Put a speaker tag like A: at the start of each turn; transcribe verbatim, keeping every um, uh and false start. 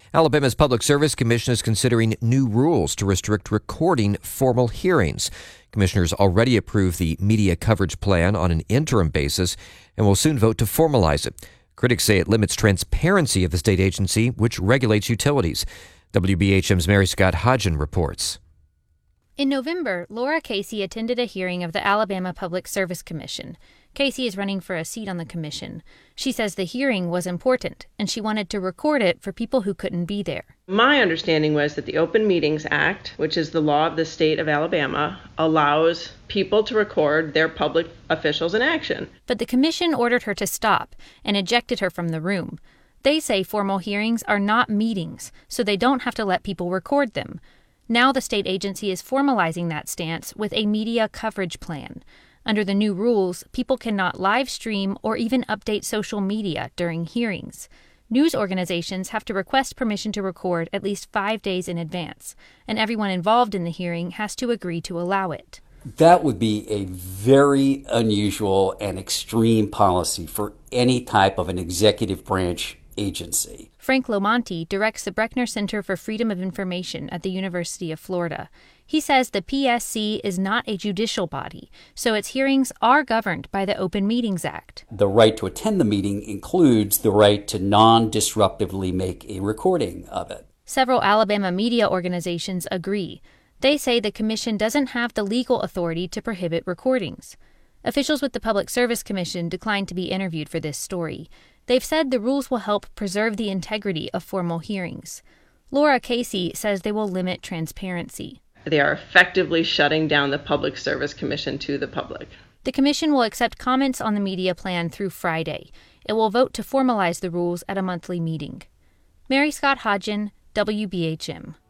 A: Alabama's Public Service Commission is considering new rules to restrict recording formal hearings. Commissioners already approved the media coverage plan on an interim basis and will soon vote to formalize it. Critics say it limits transparency of the state agency, which regulates utilities. W B H M's Mary Scott Hodgen reports.
B: In November, Laura Casey attended a hearing of the Alabama Public Service Commission. Casey is running for a seat on the commission. She says the hearing was important, and she wanted to record it for people who couldn't be there.
C: My understanding was that the Open Meetings Act, which is the law of the state of Alabama, allows people to record their public officials in action.
B: But the commission ordered her to stop and ejected her from the room. They say formal hearings are not meetings, so they don't have to let people record them. Now the state agency is formalizing that stance with a media coverage plan. Under the new rules, people cannot live stream or even update social media during hearings. News organizations have to request permission to record at least five days in advance, and everyone involved in the hearing has to agree to allow it.
D: That would be a very unusual and extreme policy for any type of an executive branch agency.
B: Frank Lomonti directs the Brechner Center for Freedom of Information at the University of Florida. He says the P S C is not a judicial body, so its hearings are governed by the Open Meetings Act.
D: The right to attend the meeting includes the right to non-disruptively make a recording of it.
B: Several Alabama media organizations agree. They say the commission doesn't have the legal authority to prohibit recordings. Officials with the Public Service Commission declined to be interviewed for this story. They've said the rules will help preserve the integrity of formal hearings. Laura Casey says they will limit transparency.
C: They are effectively shutting down the Public Service Commission to the public.
B: The commission will accept comments on the media plan through Friday. It will vote to formalize the rules at a monthly meeting. Mary Scott Hodgen, W B H M.